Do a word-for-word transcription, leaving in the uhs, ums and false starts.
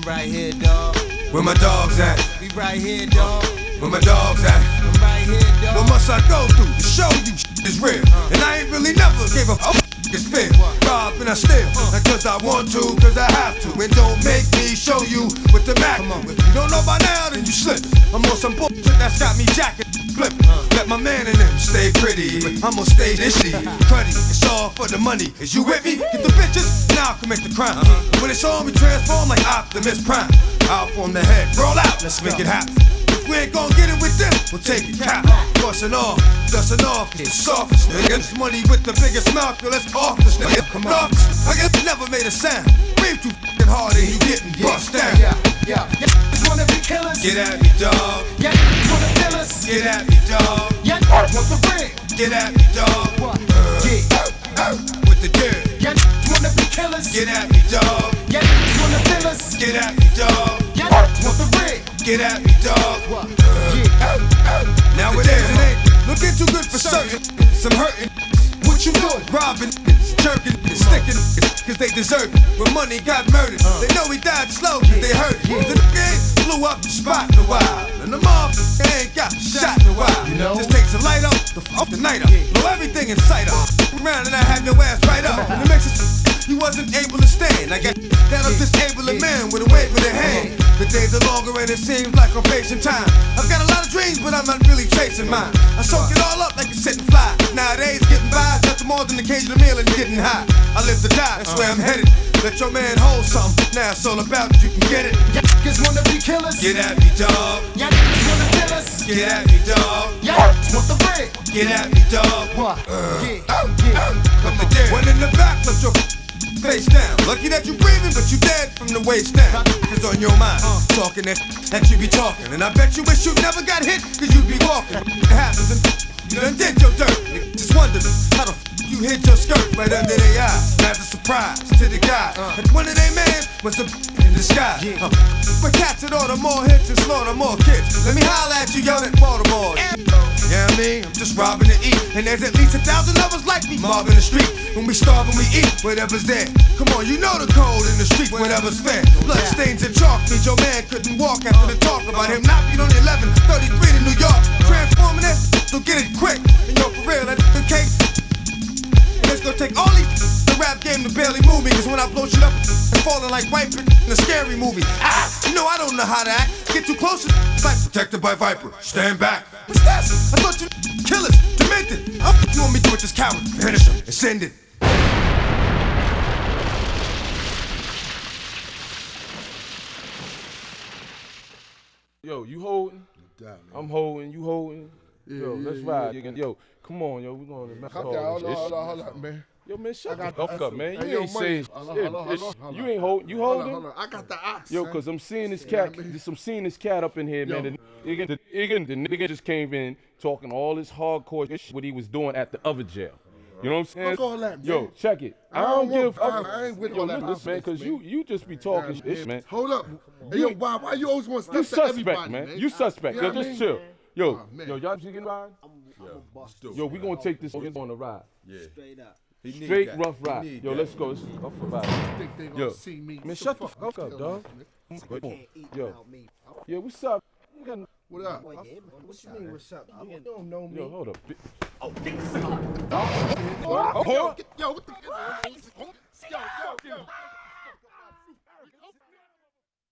right here, dog. Where my dogs at? We right here, dog. Where my dogs at? I'm right here, dog. What must I go through to show you shit is real? Uh. And I ain't really never gave a f it's fair. Rob and I steal, uh. not cause I want to, cause I have to. And don't make me show you with the Mac. If you don't know by now, then you slip. I'm on some bullshit that's got me jacking. Flip. Uh. Let my man in them stay pretty. I'ma stay this shit. Cruddy, it's all for the money. Is you with me? Get the bitches, now I commit the crime. Uh-huh. When it's on, we transform like Optimus Prime. Out from the head, roll out, let's make it happen. If we ain't gon' get it with this, we'll take it cap. Bustin' off, dustin' off, it's softest nigga. This money with the biggest mouth, yo, let's off this nigga. Come on, I guess never made a sound. Breathe too f***ing hard and he getting bust down. Yeah, yeah, yeah. Just wanna be killers. Get at me, dog. Yeah, wanna kill us. Get at me, dog. Yeah, want the ring. Get at me, dog. What? Uh, yeah. With the dirt. Yeah, wanna be killers. Get at me, dog. Yeah, wanna kill us. Get at me, dog. Yeah, want the ring. Get at me, dog. What? Uh, yeah. Now it is, it ain't looking too good for certain. Some hurting. What you doing? Robbing, jerking, sticking, cause they deserve it. When money got murdered, uh. they know he died slow, cause they hurt it. The nigga ain't blew up the spot in a while. And the motherfucker ain't got shot in a while. You know? Just takes a light up, the f the night up. Blow everything in sight up. Around and I have your ass right up. And it makes it he wasn't able to stand. I got that I'm disabling man with a wave of the hand. The days are longer and it seems like I'm facing time. I've got a lot of dreams, but I'm not really chasing mine. I soak it all up like a sitting fly. Nowadays, getting by is nothing more than occasional meal and getting high. I live to die, that's where I'm headed. Let your man hold something. Now it's all about you can get it. Yeah, niggas wanna be killers. Get at me, dog. Yeah, niggas wanna kill us. Get at me, dog. Yeah, want the bread. Get at me, dog. What? Uh, yeah, yeah. Cut the dirt. One in the back, let your face down. Lucky that you breathing, but you dead from the waist down. Cause on your mind, uh, talking that that you be talking. And I bet you wish you never got hit, cause you be walking. It happens and you done did your dirt. Just wondering how the f you hit your skirt right under their eyes. As a surprise to the guy. Uh, and one of they man was a in the sky. Uh, but cats that order more hits and slaughter more kids. Let me holler at you, young at Baltimore. Yeah, I mean, I'm just robbing to eat. And there's at least a thousand of us like me mobbing the street. When we starve and we eat, whatever's there. Come on, you know the code in the street, whatever's fair. Blood stains and chalk means your man couldn't walk after the talk about him not being on the eleven thirty-three to New York. Transforming it, so get it quick. And yo, for real, that the cake. And it's gonna take all these the rap game to barely move me. Cause when I blow shit up, it's falling like white in a scary movie. Ah, you know I don't know how to act. Get too close, it's like protected by Viper. Stand back. What's that? I thought you killers, demented. How you want me to do with this coward? Finish him and send it. Yo, you holding? I'm holding, you holding. Yeah, yo, yeah, let's yeah, ride. yeah. Yo, come on, yo, we going to Hold on, hold on, hold on, hold on, man. Yo, man, shut I the got fuck the up, man. You Hey, yo, ain't money. saying Hold on, shit. hold on, It's- hold on, hold You on. ain't hold, you Hold holding? on, hold on. I got the ox. Yo, son. cause I'm seeing this Yeah, cat, I mean- just I'm seeing this cat up in here, man. Yo. The nigga, the nigga, the nigga just came in talking all this hardcore shit what he was doing at the other jail. You know what I'm saying? Fuck all that, Yo, man. check it. I I don't don't give. want- I ain't with yo, all that listen, man, nonsense, cause you man. you just be talking Yeah, shit, man. Hold up. Hey, You- yo, why, why you always want to You step to suspect, everybody, man. man? You suspect. You Yo, know what just I mean? chill. Yo, Oh, man. yo, y'all chicken ride? Yo, we gonna take this on the ride. Straight up. Straight rough ride. Yo, let's go. Let's go for ride. Think they gonna Yo, see me. man, What shut the fuck fuck you up, tell dog. me, man? Come on. Can't eat Yo, without me. yeah, what's up? You got- What up? What you mean, what's up? You don't know me. Yo, hold up. Oh, Oh, yo, get- yo, what the?